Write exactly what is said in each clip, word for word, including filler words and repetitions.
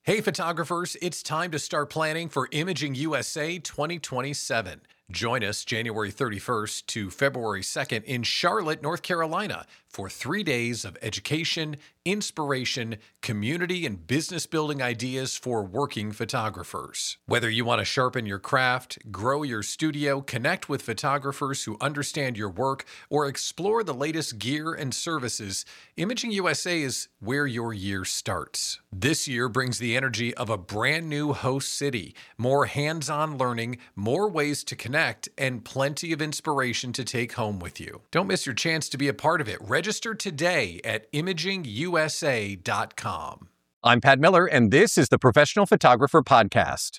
Hey photographers, it's time to start planning for Imaging U S A twenty twenty-seven. Join us January thirty-first to February second in Charlotte, North Carolina for three days of education, inspiration, community, and business building ideas for working photographers. Whether you want to sharpen your craft, grow your studio, connect with photographers who understand your work, or explore the latest gear and services, Imaging U S A is where your year starts. This year brings the energy of a brand new host city, more hands-on learning, more ways to connect, and plenty of inspiration to take home with you. Don't miss your chance to be a part of it. Register today at imaging U S A dot com. I'm Pat Miller, and this is the Professional Photographer Podcast.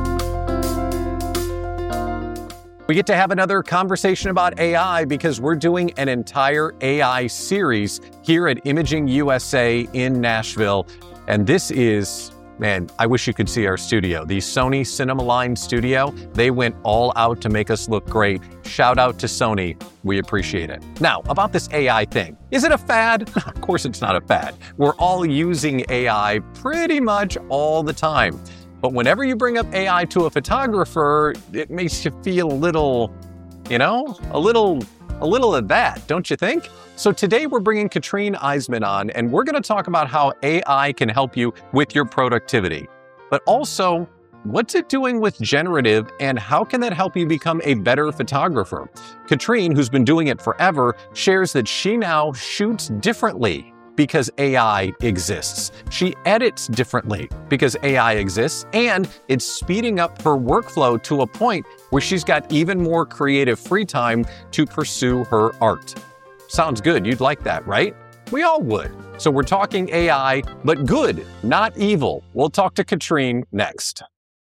We get to have another conversation about A I because we're doing an entire A I series here at Imaging U S A in Nashville. And this is, man, I wish you could see our studio. The Sony CinemaLine studio, they went all out to make us look great. Shout out to Sony. We appreciate it. Now, about this A I thing. Is it a fad? Of course it's not a fad. We're all using A I pretty much all the time. But whenever you bring up A I to a photographer, it makes you feel a little, you know, a little, a little of that, don't you think? So today we're bringing Katrine Eisman on, and we're going to talk about how A I can help you with your productivity. But also, what's it doing with generative, and how can that help you become a better photographer? Katrine, who's been doing it forever, shares that she now shoots differently because A I exists. She edits differently because A I exists, and it's speeding up her workflow to a point where she's got even more creative free time to pursue her art. Sounds good. You'd like that, right? We all would. So we're talking A I, but good, not evil. We'll talk to Katrine next.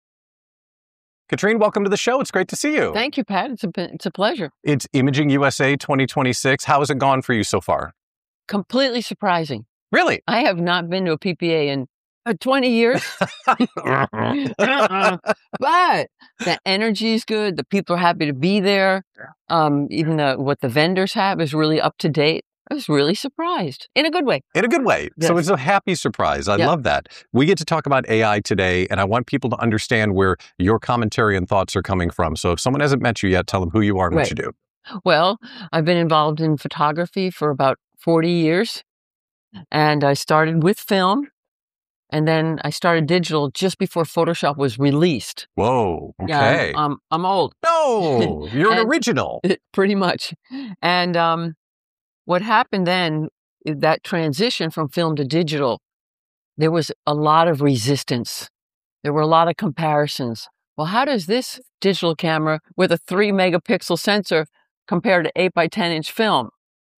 Katrine, welcome to the show. It's great to see you. Thank you, Pat. It's a, it's a pleasure. It's Imaging U S A twenty twenty-six. How has it gone for you so far? Completely surprising. Really? I have not been to a P P A in uh, twenty years. uh-uh. But the energy is good. The people are happy to be there. Um, even the, what the vendors have is really up to date. I was really surprised in a good way. In a good way. Yes. So it's a happy surprise. I Yeah. love that. We get to talk about A I today, and I want people to understand where your commentary and thoughts are coming from. So if someone hasn't met you yet, tell them who you are and Right. what you do. Well, I've been involved in photography for about forty years. And I started with film. And then I started digital just before Photoshop was released. Whoa. Yeah, Okay. I'm, um, I'm old. No, you're an And- original. Pretty much. And um, what happened then, is that transition from film to digital, there was a lot of resistance. There were a lot of comparisons. Well, how does this digital camera with a three megapixel sensor compare to eight by ten inch film?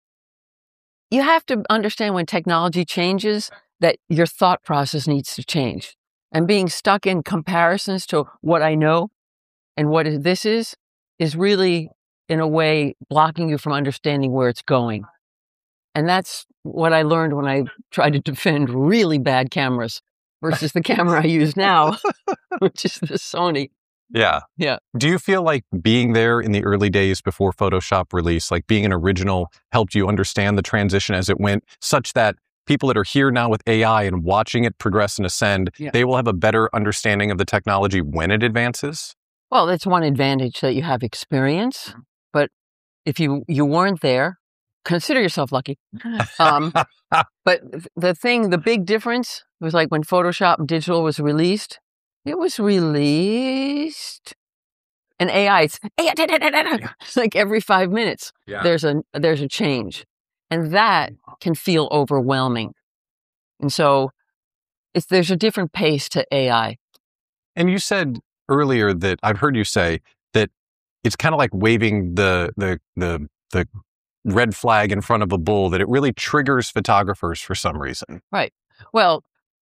You have to understand when technology changes that your thought process needs to change. And being stuck in comparisons to what I know and what is- this is, is really, in a way, blocking you from understanding where it's going. And that's what I learned when I tried to defend really bad cameras versus the camera I use now, which is the Sony. Yeah. Yeah. Do you feel like being there in the early days before Photoshop release, like being an original, helped you understand the transition as it went, such that people that are here now with A I and watching it progress and ascend, Yeah. they will have a better understanding of the technology when it advances? Well, that's one advantage, that you have experience. But if you, you weren't there, consider yourself lucky. Um, but the thing, the big difference was like when Photoshop Digital was released, it was released, and A I, it's, it's like every five minutes, Yeah. there's a, there's a change. And that can feel overwhelming. And so it's, there's a different pace to A I. And you said earlier that I've heard you say that it's kind of like waving the the the the red flag in front of a bull, that it really triggers photographers for some reason. Right. Well,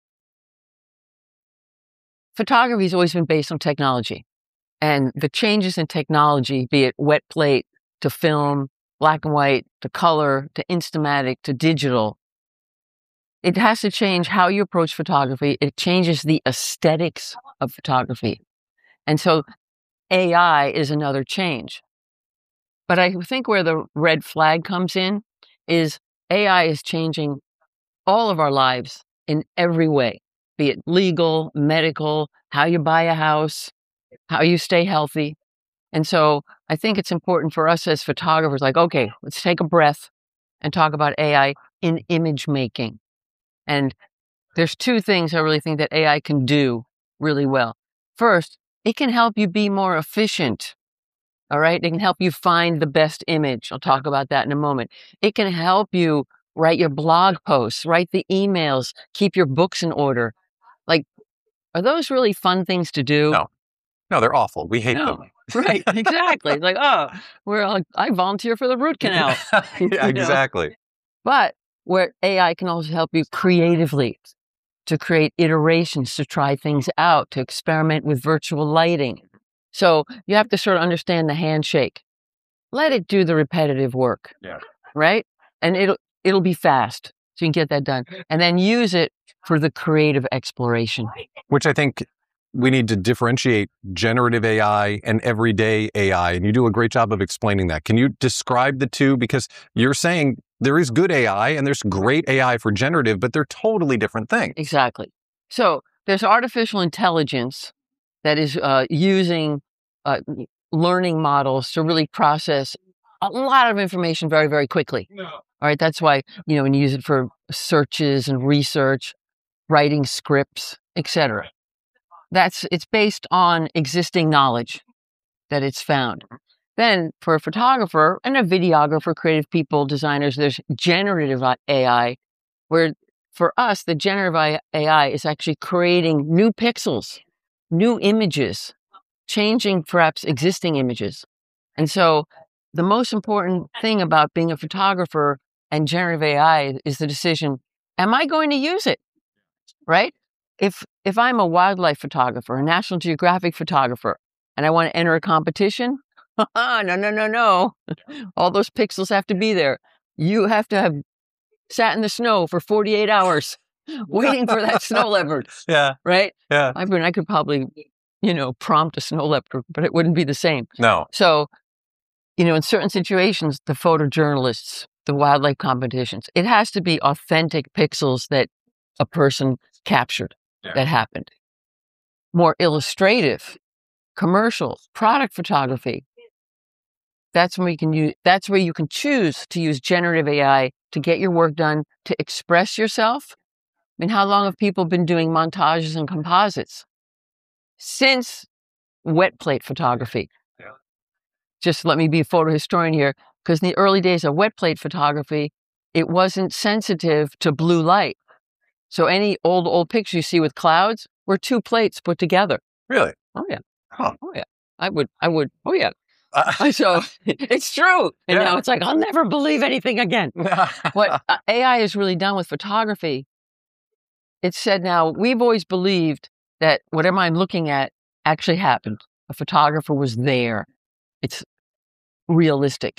photography has always been based on technology. And the changes in technology, be it wet plate to film, black and white to color to Instamatic to digital, it has to change how you approach photography. It changes the aesthetics of photography. And so A I is another change. But I think where the red flag comes in is A I is changing all of our lives in every way. be it legal, medical, how you buy a house, how you stay healthy. And so I think it's important for us as photographers, like, okay, let's take a breath and talk about A I in image making. And there's two things I really think that A I can do really well. First, it can help you be more efficient. All right. It can help you find the best image. I'll talk about that in a moment. It can help you write your blog posts, write the emails, keep your books in order. Like, are those really fun things to do? No. No, they're awful. We hate No. them. Right. Exactly. It's like, oh, we're like, I volunteer for the root canal. Yeah, You know? exactly. But where A I can also help you creatively to create iterations, to try things out, to experiment with virtual lighting. So you have to sort of understand the handshake. Let it do the repetitive work. Yeah. Right? And it'll it'll be fast. So you can get that done. And then use it for the creative exploration. Which I think we need to differentiate generative A I and everyday A I. And you do a great job of explaining that. Can you describe the two? Because you're saying there is good A I and there's great A I for generative, but they're totally different things. Exactly. So there's artificial intelligence that is uh, using uh, learning models to really process a lot of information very, very quickly. No. All right. That's why, you know, when you use it for searches and research, writing scripts, et cetera. That's, it's based on existing knowledge that it's found. Then for a photographer and a videographer, creative people, designers, there's generative A I, where for us, the generative A I is actually creating new pixels, new images, changing perhaps existing images. And so the most important thing about being a photographer and generative A I is the decision, am I going to use it? Right? If if I'm a wildlife photographer, a National Geographic photographer, and I want to enter a competition, no, no, no, no. All those pixels have to be there. You have to have sat in the snow for forty-eight hours waiting for that snow leopard. Yeah. Right? Yeah. I mean, I could probably, you know, prompt a snow leopard, but it wouldn't be the same. No. So, you know, in certain situations, the photojournalists, the wildlife competitions, it has to be authentic pixels that a person captured. Yeah. That happened. More illustrative, commercial, product photography. That's when we can use, that's where you can choose to use generative A I to get your work done, to express yourself. I mean, how long have people been doing montages and composites? Since wet plate photography. Yeah. Just let me be a photo historian here, because in the early days of wet plate photography, it wasn't sensitive to blue light. So any old, old picture you see with clouds were two plates put together. Really? Oh, yeah. Huh. Oh, yeah. I would, I would, oh, yeah. Uh, so it's true. And yeah. Now it's like, I'll never believe anything again. What uh, A I has really done with photography, it's said now, we've always believed that whatever I'm looking at actually happened. A photographer was there. It's realistic.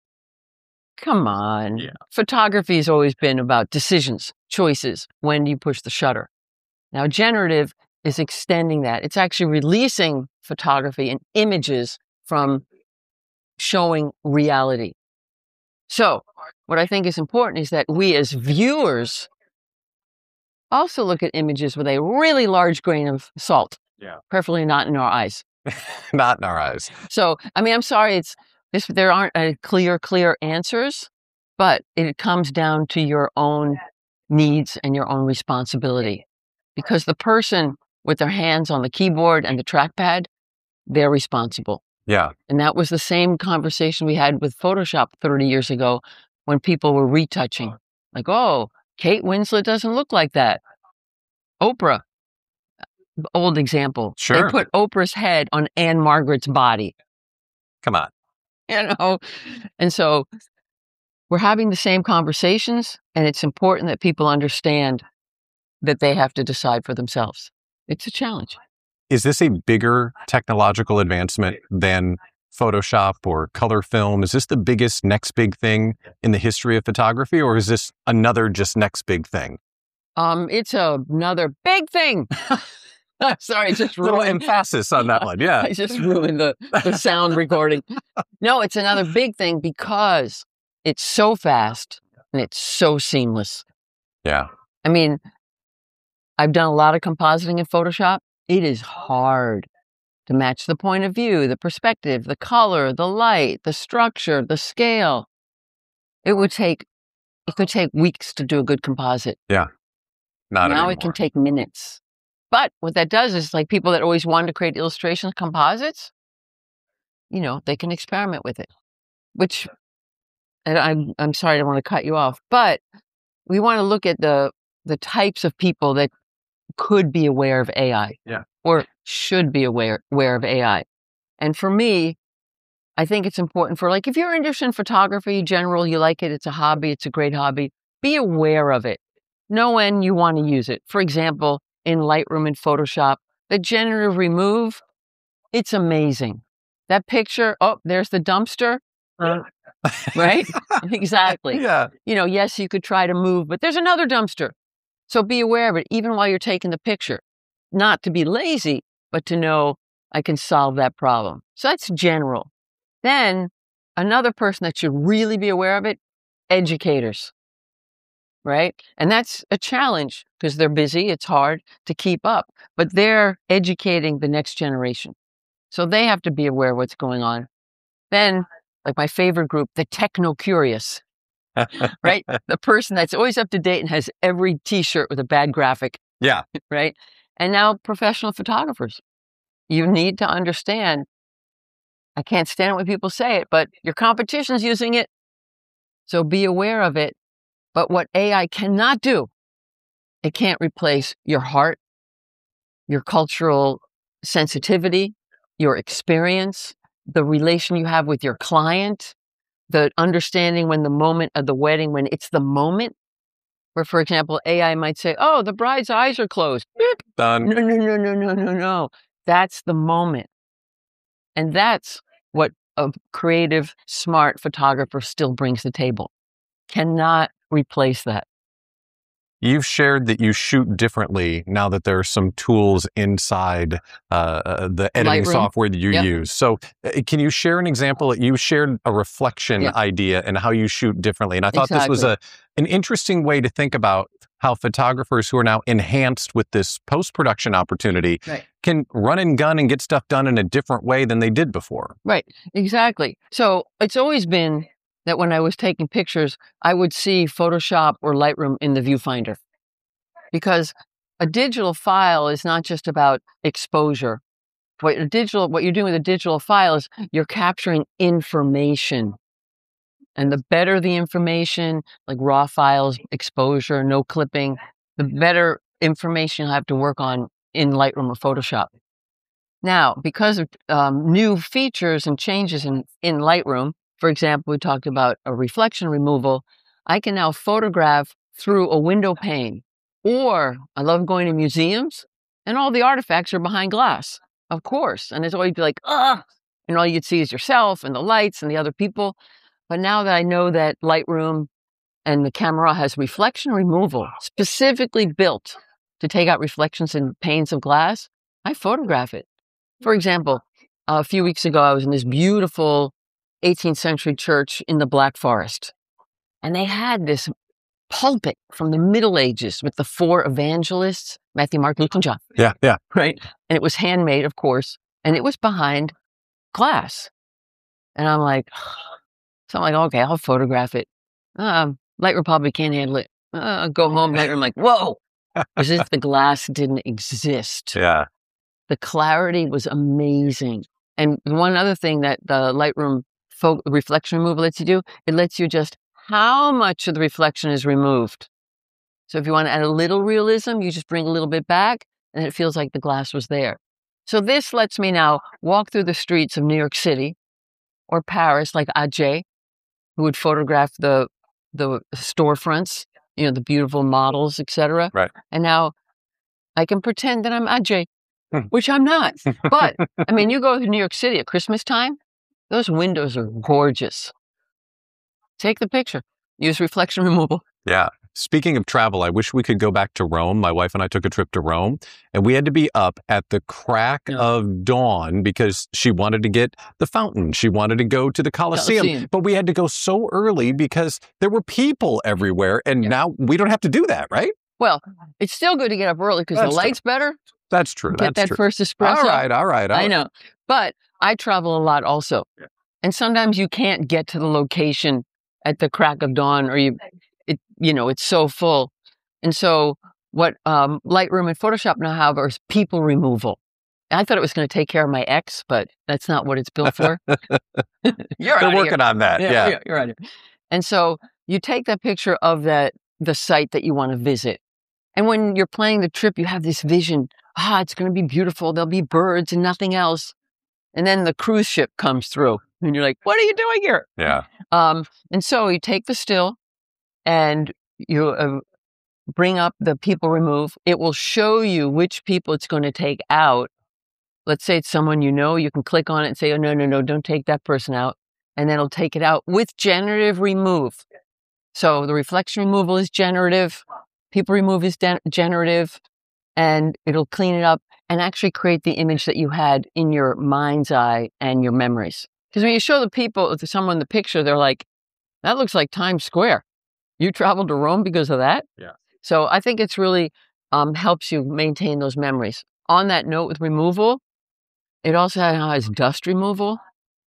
Come on. Yeah. Photography has always been about decisions, choices. When do you push the shutter? Now, generative is extending that. It's actually releasing photography and images from showing reality. So what I think is important is that we as viewers also look at images with a really large grain of salt. Yeah. Preferably not in our eyes. Not in our eyes. So, I mean, I'm sorry, it's this, there aren't a clear, clear answers, but it comes down to your own needs and your own responsibility. Because the person with their hands on the keyboard and the trackpad, they're responsible. Yeah. And that was the same conversation we had with Photoshop thirty years ago when people were retouching. Like, oh, Kate Winslet doesn't look like that. Oprah, old example. Sure. They put Oprah's head on Anne Margaret's body. Come on. You know? And so we're having the same conversations, and it's important that people understand that they have to decide for themselves. It's a challenge. Is this a bigger technological advancement than Photoshop or color film? Is this the biggest next big thing in the history of photography, or is this another just next big thing? Um, it's a, another big thing. Sorry, just ruined. Little emphasis on that one. Yeah. I just ruined the, the sound recording. No, it's another big thing because it's so fast and it's so seamless. Yeah. I mean, I've done a lot of compositing in Photoshop. It is hard to match the point of view, the perspective, the color, the light, the structure, the scale. It would take, it could take weeks to do a good composite. Yeah. Not now anymore. It can take minutes. But what that does is, like, people that always wanted to create illustrations, composites, you know, they can experiment with it, which, and I'm, I'm sorry, I don't want to cut you off, but we want to look at the, the types of people that could be aware of A I. Yeah. Or should be aware, aware of A I. And for me, I think it's important for, like, if you're interested in photography, general, you like it, it's a hobby, it's a great hobby, be aware of it. Know when you want to use it. For example, in Lightroom and Photoshop, the generative remove, it's amazing. That picture, oh, there's the dumpster, uh, right? Exactly. Yeah. You know, yes, you could try to move, but there's another dumpster. So be aware of it, even while you're taking the picture. Not to be lazy, but to know I can solve that problem. So that's general. Then another person that should really be aware of it, educators, right? And that's a challenge because they're busy. It's hard to keep up, but they're educating the next generation. So they have to be aware of what's going on. Then, like my favorite group, the techno-curious, right? The person that's always up to date and has every t-shirt with a bad graphic. Yeah. Right? And now professional photographers. You need to understand, I can't stand it when people say it, but your competition's using it. So be aware of it. But what A I cannot do, it can't replace your heart, your cultural sensitivity, your experience, the relation you have with your client, the understanding when the moment of the wedding, when it's the moment, where, for example, A I might say, oh, the bride's eyes are closed. Beep. Done. No, no, no, no, no, no, no. That's the moment. And that's what a creative, smart photographer still brings to the table. Cannot replace that. You've shared that you shoot differently now that there are some tools inside uh, the editing Lightroom. software that you Yep. use. So uh, can you share an example? You shared a reflection Yep. idea and how you shoot differently. And I thought this was a an interesting way to think about how photographers who are now enhanced with this post-production opportunity Right. can run and gun and get stuff done in a different way than they did before. Right, exactly. So it's always been that when I was taking pictures, I would see Photoshop or Lightroom in the viewfinder. Because a digital file is not just about exposure. What a digital, what you're doing with a digital file is you're capturing information. And the better the information, like raw files, exposure, no clipping, the better information you'll have to work on in Lightroom or Photoshop. Now, because of um, new features and changes in, in Lightroom, for example, we talked about a reflection removal, I can now photograph through a window pane. Or I love going to museums and all the artifacts are behind glass, of course. And it's always be like, ugh, and all you'd see is yourself and the lights and the other people. But now that I know that Lightroom and the camera has reflection removal specifically built to take out reflections in panes of glass, I photograph it. For example, a few weeks ago, I was in this beautiful eighteenth century church in the Black Forest. And they had this pulpit from the Middle Ages with the four evangelists, Matthew, Mark, Luke, and John. Yeah, yeah. Right? And it was handmade, of course, and it was behind glass. And I'm like, so I'm like, okay, I'll photograph it. Um, Lightroom probably can't handle it. Uh, I'll go home later. I'm like, whoa, as if the glass didn't exist. Yeah. The clarity was amazing. And one other thing that the Lightroom fo- reflection removal lets you do, it lets you adjust how much of the reflection is removed. So if you want to add a little realism, you just bring a little bit back and it feels like the glass was there. So this lets me now walk through the streets of New York City or Paris, like Ajay, who would photograph the the storefronts, you know, the beautiful models, et cetera. Right. And now I can pretend that I'm Ajay, which I'm not. But I mean, you go to New York City at Christmas time, those windows are gorgeous. Take the picture. Use reflection removal. Yeah. Speaking of travel, I wish we could go back to Rome. My wife and I took a trip to Rome, and we had to be up at the crack Yeah. of dawn because she wanted to get the fountain. She wanted to go to the Colosseum, Colosseum. but we had to go so early because there were people everywhere, and Yeah. now we don't have to do that, right? Well, it's still good to get up early because the That's true. light's better. That's true. Get That's that true. first espresso. All right, all right. all I right. know. But I travel a lot also. Yeah. And sometimes you can't get to the location at the crack of dawn, or you, it, you know, it's so full. And so what um, Lightroom and Photoshop now have is people removal. I thought it was going to take care of my ex, but that's not what it's built for. You're They're outta working here. on that. Yeah, Yeah. yeah, you're right. And so you take that picture of that the site that you want to visit. And when you're planning the trip, you have this vision. Ah, it's going to be beautiful. There'll be birds and nothing else. And then the cruise ship comes through and you're like, what are you doing here? Yeah. Um, and so you take the still and you uh, bring up the people remove. It will show you which people it's going to take out. Let's say it's someone you know, you can click on it and say, oh, no, no, no, don't take that person out. And then it'll take it out with generative remove. So the reflection removal is generative. People remove is de- generative. And it'll clean it up and actually create the image that you had in your mind's eye and your memories. Because when you show the people, to someone the picture, they're like, that looks like Times Square. You traveled to Rome because of that? Yeah. So I think it's really um, helps you maintain those memories. On that note with removal, it also has dust removal.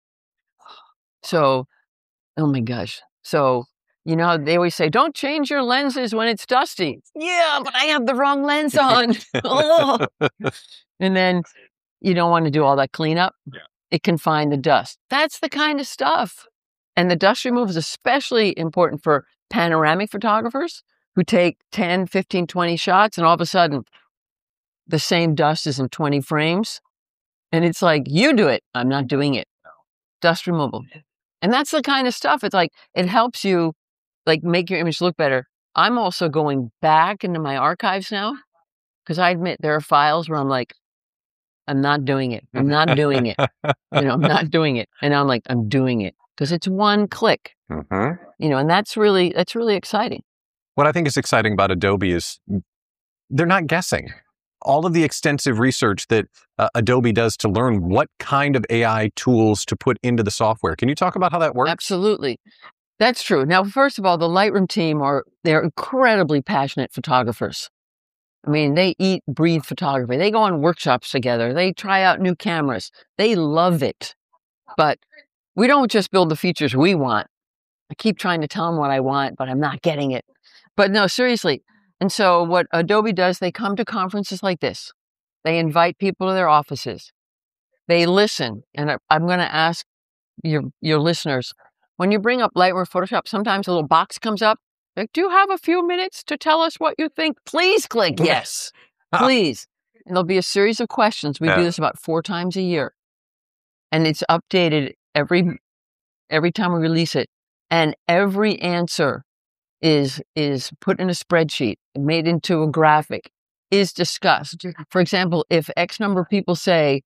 So, oh my gosh. So, you know, they always say, don't change your lenses when it's dusty. Yeah, but I have the wrong lens on. Oh. And then you don't want to do all that cleanup. Yeah. It can find the dust. That's the kind of stuff. And the dust removal is especially important for panoramic photographers who take ten, fifteen, twenty shots, and all of a sudden the same dust is in twenty frames. And it's like, you do it. I'm not doing it. Dust removal. And that's the kind of stuff. It's like, it helps you like make your image look better. I'm also going back into my archives now because I admit there are files where I'm like, I'm not doing it. I'm not doing it. You know, I'm not doing it. And I'm like, I'm doing it because it's one click, Mm-hmm. you know, and that's really, that's really exciting. What I think is exciting about Adobe is they're not guessing. All of the extensive research that uh, Adobe does to learn what kind of A I tools to put into the software. Can you talk about how that works? Absolutely. That's true. Now, first of all, the Lightroom team are, they're incredibly passionate photographers. I mean, they eat, breathe photography. They go on workshops together. They try out new cameras. They love it. But we don't just build the features we want. I keep trying to tell them what I want, but I'm not getting it. But no, seriously. And so what Adobe does, they come to conferences like this. They invite people to their offices. They listen. And I- I'm going to ask your your listeners, when you bring up Lightroom Photoshop, sometimes a little box comes up. Like, do you have a few minutes to tell us what you think? Please click yes. Please. And there'll be a series of questions. We Yeah. do this about four times a year. And it's updated every every time we release it. And every answer is is put in a spreadsheet, made into a graphic, is discussed. For example, if X number of people say,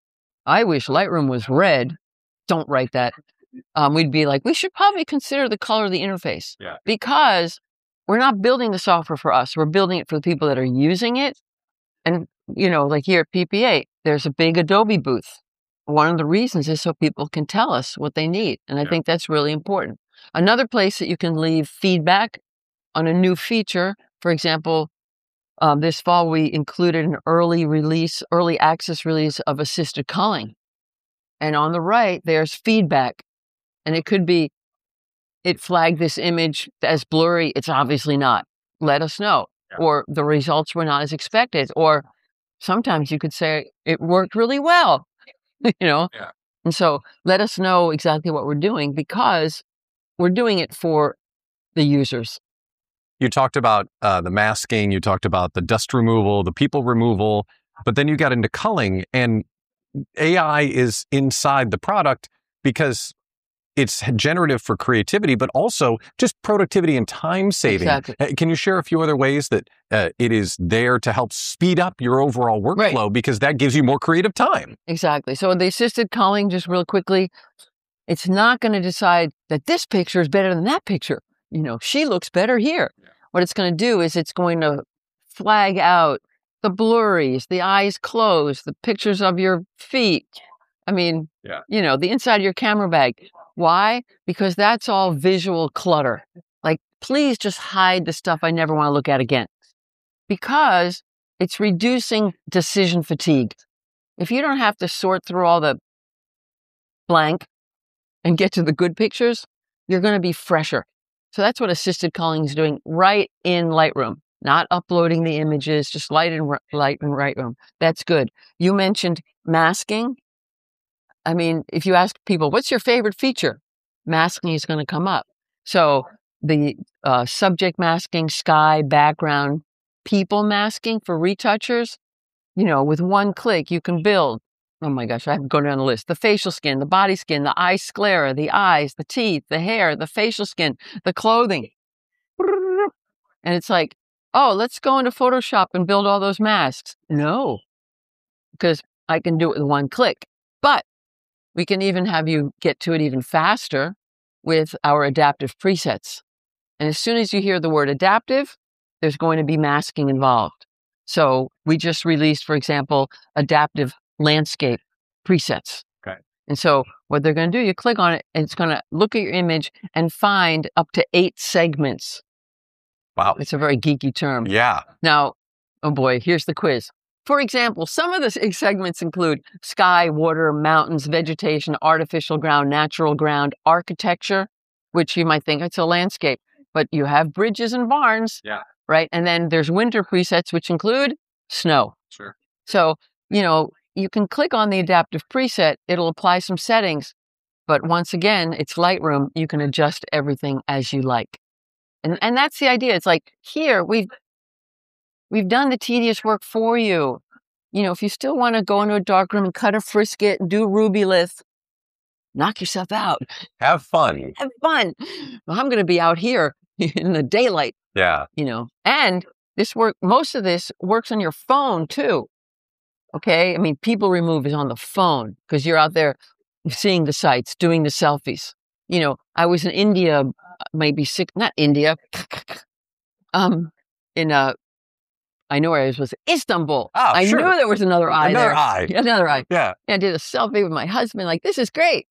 I wish Lightroom was red, don't write that. Um, we'd be like, we should probably consider the color of the interface. Yeah. Because we're not building the software for us. We're building it for the people that are using it. And, you know, like here at P P A, there's a big Adobe booth. One of the reasons is so people can tell us what they need. And I Yeah. think that's really important. Another place that you can leave feedback on a new feature, for example, um, this fall we included an early release, early access release of assisted culling. And on the right, there's feedback. And it could be, it flagged this image as blurry. It's obviously not. Let us know. Yeah. Or the results were not as expected. Or sometimes you could say it worked really well, you know? Yeah. And so let us know exactly what we're doing because we're doing it for the users. You talked about uh, the masking, you talked about the dust removal, the people removal, but then you got into culling, and A I is inside the product because it's generative for creativity, but also just productivity and time saving. Exactly. Uh, Can you share a few other ways that uh, it is there to help speed up your overall workflow? Right. Because that gives you more creative time. Exactly. So the assisted culling, just real quickly, it's not going to decide that this picture is better than that picture. You know, she looks better here. Yeah. What it's going to do is it's going to flag out the blurries, the eyes closed, the pictures of your feet. I mean, Yeah. you know, the inside of your camera bag. Why? Because that's all visual clutter. Like, please just hide the stuff I never want to look at again. because it's reducing decision fatigue. If you don't have to sort through all the blank and get to the good pictures, you're going to be fresher. So that's what assisted culling is doing right in Lightroom, not uploading the images, just light in, light in Lightroom. That's good. You mentioned masking. I mean, if you ask people, what's your favorite feature? Masking is going to come up. So the uh, subject masking, sky, background, people masking for retouchers, you know, with one click, you can build. Oh my gosh, I have to go down the list. The facial skin, the body skin, the eye sclera, the eyes, the teeth, the hair, the facial skin, the clothing. And it's like, oh, let's go into Photoshop and build all those masks. No, because I can do it with one click. But we can even have you get to it even faster with our adaptive presets. And as soon as you hear the word adaptive, there's going to be masking involved. So we just released, for example, adaptive landscape presets. Okay. And so what they're going to do, you click on it, and it's going to look at your image and find up to eight segments. Wow. It's a very geeky term. Yeah. Now, oh boy, here's the quiz. For example, some of the segments include sky, water, mountains, vegetation, artificial ground, natural ground, architecture, which you might think it's a landscape, but you have bridges and barns, Yeah. right? And then there's winter presets, which include snow. Sure. So, you know, you can click on the adaptive preset. It'll apply some settings. But once again, it's Lightroom. You can adjust everything as you like. And and that's the idea. It's like, here, we've we've done the tedious work for you. You know, if you still want to go into a darkroom and cut a frisket and do Rubylith, knock yourself out. Have fun. Have fun. Well, I'm going to be out here in the daylight, Yeah. you know. And this work, most of this works on your phone, too. Okay, I mean, People Remove is on the phone because you're out there seeing the sights, doing the selfies. You know, I was in India, maybe six, not India, um, in uh, I know where I was, was Istanbul. Oh, I sure. knew there was another eye Another there. eye. Another eye. Yeah. And I did a selfie with my husband, like, this is great.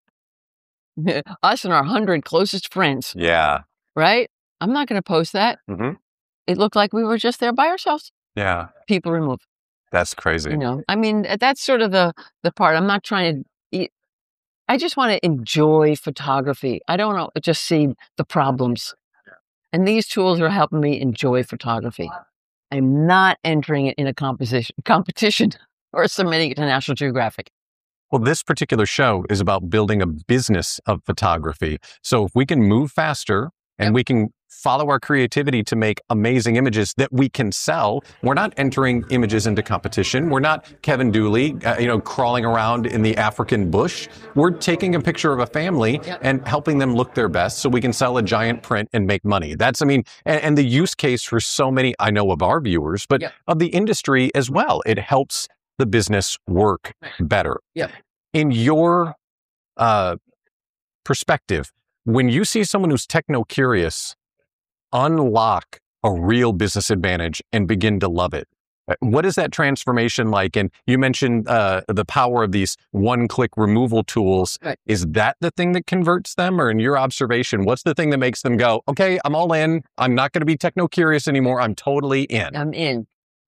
Us and our hundred closest friends, Yeah. right? I'm not going to post that. Mm-hmm. It looked like we were just there by ourselves. Yeah. People Remove. That's crazy. You know, I mean, that's sort of the the part. I'm not trying to eat. I just want to enjoy photography. I don't know, just see the problems. Yeah. And these tools are helping me enjoy photography. I'm not entering it in a composition competition or submitting it to National Geographic. Well, this particular show is about building a business of photography. So if we can move faster and Yep. we can follow our creativity to make amazing images that we can sell, we're not entering images into competition. We're not Kevin Dooley, uh, you know, crawling around in the African bush. We're taking a picture of a family Yep. and helping them look their best so we can sell a giant print and make money. That's, I mean, and, and the use case for so many, I know of our viewers, but Yep. of the industry as well. It helps the business work better. Yep. In your uh, perspective, when you see someone who's techno-curious unlock a real business advantage and begin to love it, what is that transformation like? And you mentioned uh, the power of these one-click removal tools. Right. Is that the thing that converts them? Or in your observation, what's the thing that makes them go, okay, I'm all in. I'm not going to be techno-curious anymore. I'm totally in. I'm in.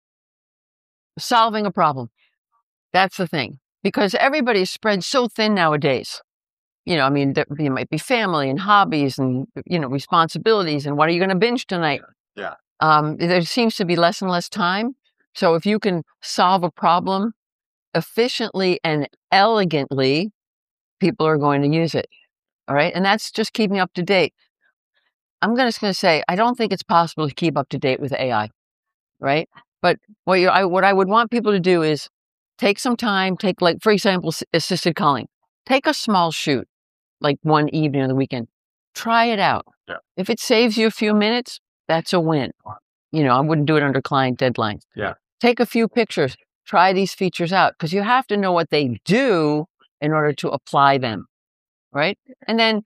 Solving a problem. That's the thing. Because everybody's spread so thin nowadays. You know, I mean, there, there might be family and hobbies and, you know, responsibilities and what are you going to binge tonight? Yeah. Um, there seems to be less and less time. So if you can solve a problem efficiently and elegantly, people are going to use it. All right. And that's just keeping up to date. I'm gonna- just going to say, I don't think it's possible to keep up to date with A I. Right. But what, you, I, what I would want people to do is take some time, take like, for example, s- assisted culling. Take a small shoot, like one evening on the weekend. Try it out. Yeah. If it saves you a few minutes, that's a win. You know, I wouldn't do it under client deadlines. Yeah. Take a few pictures. Try these features out because you have to know what they do in order to apply them, right? And then,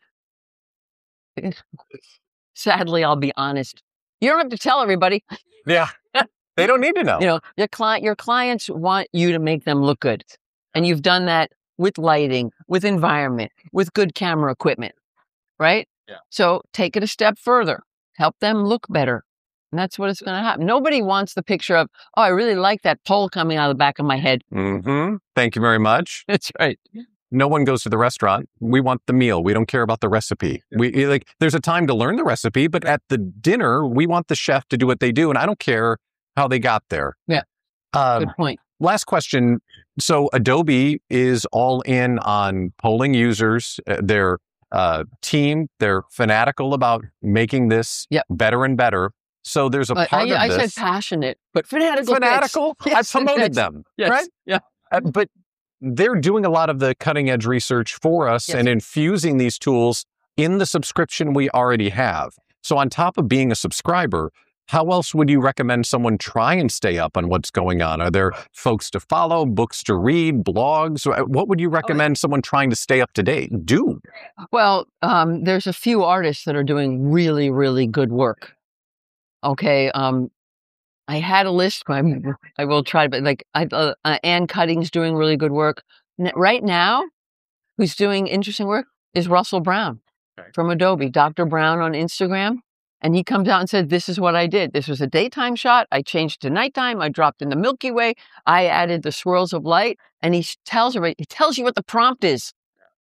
sadly, I'll be honest. You don't have to tell everybody. Yeah. They don't need to know. You know, your client, your clients want you to make them look good, and you've done that with lighting, with environment, with good camera equipment, right? Yeah. So take it a step further. Help them look better. And that's what it's going to happen. Nobody wants the picture of, oh, I really like that pole coming out of the back of my head. Mm-hmm. Thank you very much. That's right. No one goes to the restaurant. We want the meal. We don't care about the recipe. We like. There's a time to learn the recipe, but at the dinner, we want the chef to do what they do, and I don't care how they got there. Yeah. Uh, Good point. Last question. So Adobe is all in on polling users. Uh, their uh, team, they're fanatical about making this Yep. better and better. So there's a Uh, part I, of I this. said passionate, but fanatical. fits. Fanatical? Yes, I promoted fits. them, Yes. right? Yeah. Uh, but they're doing a lot of the cutting edge research for us Yes. and infusing these tools in the subscription we already have. So on top of being a subscriber, how else would you recommend someone try and stay up on what's going on? Are there folks to follow, books to read, blogs? What would you recommend someone trying to stay up to date do? Well, um, there's a few artists that are doing really, really good work. Okay. Um, I had a list. I, I will try, but like I, uh, uh, Ann Cutting's doing really good work. N- right now, who's doing interesting work is Russell Brown Okay. from Adobe, Doctor Brown on Instagram. And he comes out and said, this is what I did. This was a daytime shot. I changed to nighttime. I dropped in the Milky Way. I added the swirls of light. And he tells everybody, he tells you what the prompt is.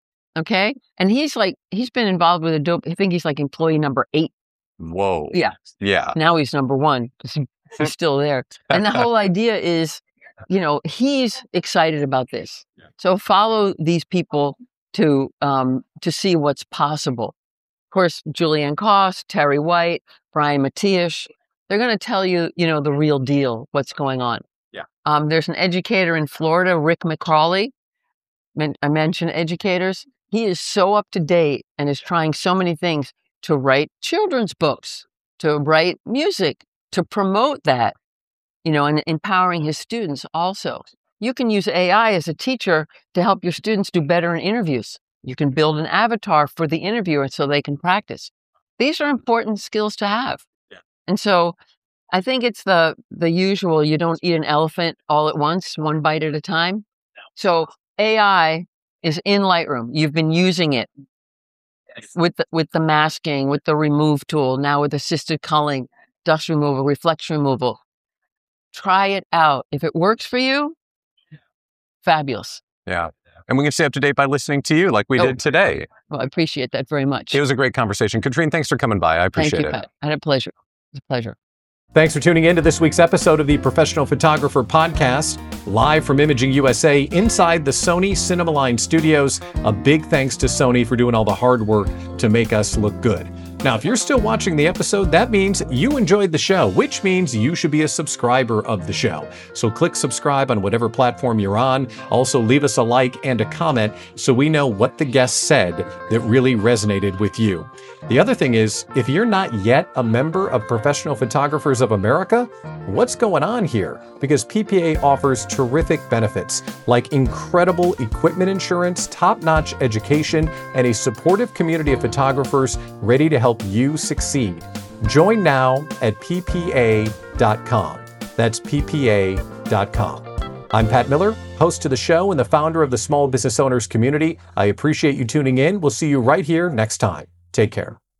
Okay. And he's like, he's been involved with Adobe. I think he's like employee number eight. Whoa. Yeah. Yeah. Now he's number one because he, he's still there. And the whole idea is, you know, he's excited about this. So follow these people to um, to see what's possible. Of course, Julianne Koss, Terry White, Brian Matiash, they're going to tell you, you know, the real deal, what's going on. Yeah. Um, there's an educator in Florida, Rick McCrawley. Men- I mentioned educators. He is so up to date and is trying so many things to write children's books, to write music, to promote that, you know, and empowering his students also. You can use A I as a teacher to help your students do better in interviews. You can build an avatar for the interviewer so they can practice. These are important skills to have. Yeah. And so I think it's the the usual, you don't eat an elephant all at once, one bite at a time. No. So A I is in Lightroom. You've been using it with the, with the masking, with the remove tool, now with assisted culling, dust removal, reflection removal. Try it out. If it works for you, fabulous. Yeah. And we can stay up to date by listening to you like we Oh. did today. Well, I appreciate that very much. It was a great conversation. Katrine, thanks for coming by. I appreciate Thank you, it. Pat. I had a pleasure. It was a pleasure. Thanks for tuning in to this week's episode of the Professional Photographer Podcast, live from Imaging U S A inside the Sony Cinemaline Studios. A big thanks to Sony for doing all the hard work to make us look good. Now, if you're still watching the episode, that means you enjoyed the show, which means you should be a subscriber of the show. So click subscribe on whatever platform you're on. Also, leave us a like and a comment so we know what the guest said that really resonated with you. The other thing is, if you're not yet a member of Professional Photographers of America, what's going on here? Because P P A offers terrific benefits like incredible equipment insurance, top-notch education, and a supportive community of photographers ready to help you succeed. Join now at P P A dot com. That's P P A dot com. I'm Pat Miller, host of the show and the founder of the Small Business Owners Community. I appreciate you tuning in. We'll see you right here next time. Take care.